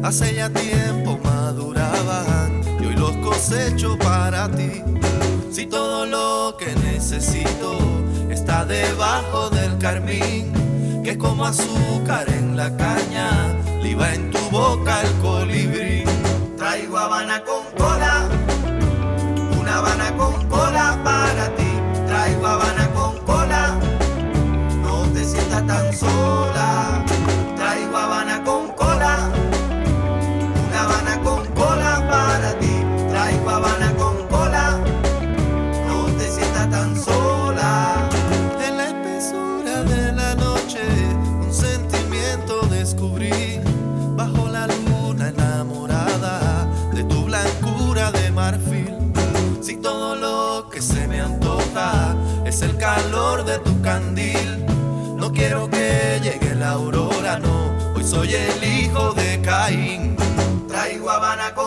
Hace ya tiempo maduraban y hoy los cosecho para ti. Si todo lo que necesito está debajo del carmín, que es como azúcar en la caña, liba en tu boca el colibrí. Traigo Habana con cola, una Habana con cola para ti. Traigo Habana con cola, no te sientas tan sola. Traigo Habana con cola, una Habana con cola para ti. Traigo Habana con cola, no te sientas tan sola. En la espesura de la noche un sentimiento descubrí, bajo la luna enamorada de tu blancura de marfil. Si todo lo que se me antoja es el calor de tu candil, no quiero que llegue la aurora, no, hoy soy el hijo de Caín. Traigo Habana con